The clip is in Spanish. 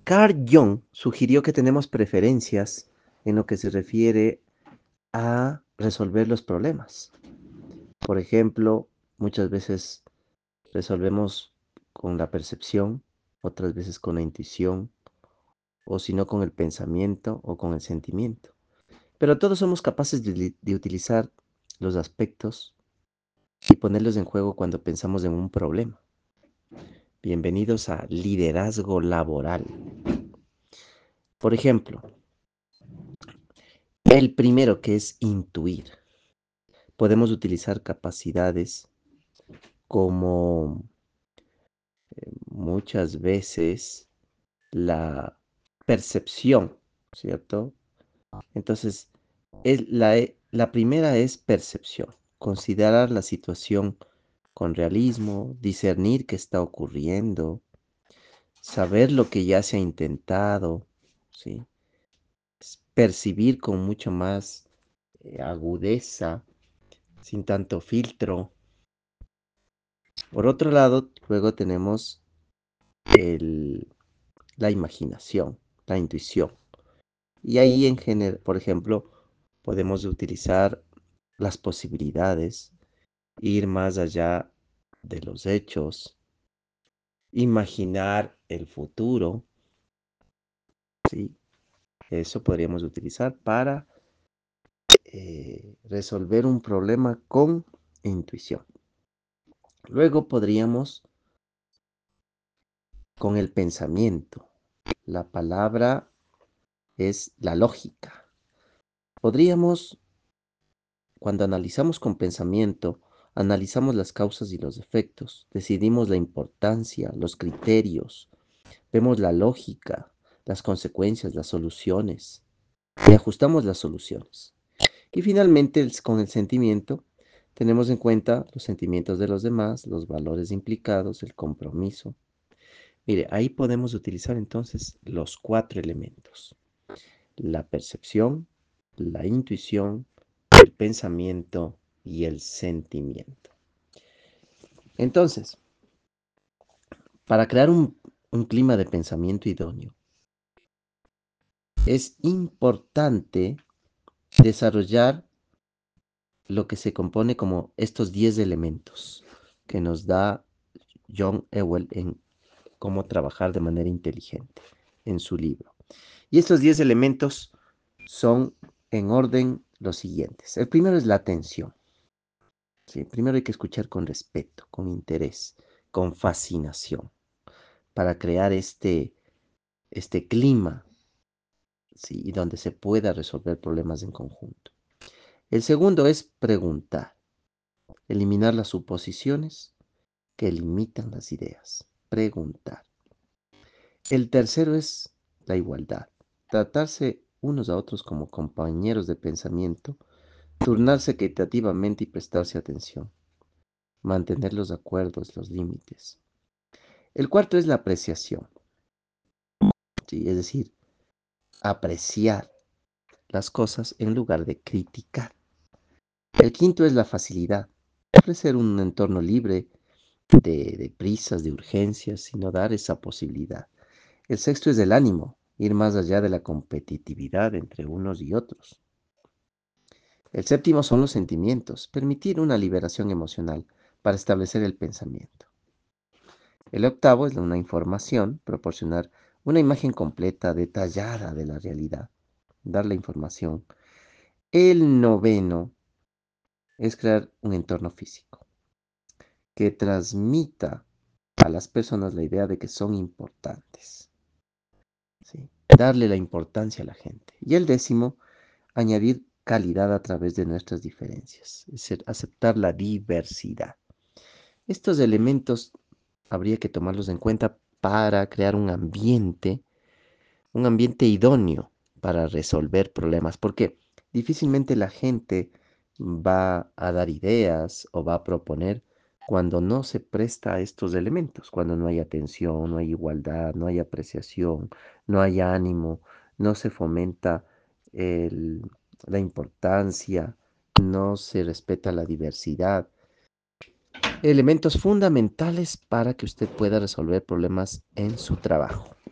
Carl Jung sugirió que tenemos preferencias en lo que se refiere a resolver los problemas. Por ejemplo, muchas veces resolvemos con la percepción, otras veces con la intuición, o si no con el pensamiento o con el sentimiento. Pero todos somos capaces de utilizar los aspectos y ponerlos en juego cuando pensamos en un problema. Bienvenidos a liderazgo laboral. Por ejemplo, el primero que es intuir. Podemos utilizar capacidades como muchas veces la percepción, ¿cierto? Entonces, la primera es percepción, considerar la situación con realismo, discernir qué está ocurriendo, saber lo que ya se ha intentado, ¿sí? Percibir con mucho más agudeza, sin tanto filtro. Por otro lado, luego tenemos el, la imaginación, la intuición. Y ahí en general, por ejemplo, podemos utilizar las posibilidades, ir más allá de los hechos, imaginar el futuro, ¿sí? Eso podríamos utilizar para resolver un problema con intuición. Luego podríamos con el pensamiento. La palabra es la lógica. Podríamos, cuando analizamos con pensamiento, analizamos las causas y los efectos, decidimos la importancia, los criterios, vemos la lógica, las consecuencias, las soluciones y ajustamos las soluciones. Y finalmente, con el sentimiento, tenemos en cuenta los sentimientos de los demás, los valores implicados, el compromiso. Mire, ahí podemos utilizar entonces los 4 elementos: la percepción, la intuición, el pensamiento y el sentimiento. Entonces, para crear un clima de pensamiento idóneo, es importante desarrollar lo que se compone como estos 10 elementos que nos da John Ewell en Cómo trabajar de manera inteligente en su libro. Y estos 10 elementos son en orden los siguientes. El primero es la atención. ¿Sí? Primero hay que escuchar con respeto, con interés, con fascinación, para crear este clima, ¿sí? Y donde se pueda resolver problemas en conjunto. El segundo es preguntar, eliminar las suposiciones que limitan las ideas. Preguntar. El tercero es la igualdad. Tratarse unos a otros como compañeros de pensamiento, turnarse equitativamente y prestarse atención. Mantener los acuerdos, los límites. El cuarto es la apreciación, ¿sí? Es decir, apreciar las cosas en lugar de criticar. El quinto es la facilidad. Ofrecer un entorno libre de prisas, de urgencias, sino dar esa posibilidad. El sexto es el ánimo, ir más allá de la competitividad entre unos y otros. El séptimo son los sentimientos, permitir una liberación emocional para establecer el pensamiento. El octavo es una información, proporcionar una imagen completa, detallada de la realidad, dar la información. El noveno es crear un entorno físico que transmita a las personas la idea de que son importantes, ¿sí? Darle la importancia a la gente. Y el décimo, añadir calidad a través de nuestras diferencias, es decir, aceptar la diversidad. Estos elementos habría que tomarlos en cuenta para crear un ambiente idóneo para resolver problemas, porque difícilmente la gente va a dar ideas o va a proponer cuando no se presta a estos elementos, cuando no hay atención, no hay igualdad, no hay apreciación, no hay ánimo, no se fomenta el- la importancia, no se respeta la diversidad. Elementos fundamentales para que usted pueda resolver problemas en su trabajo.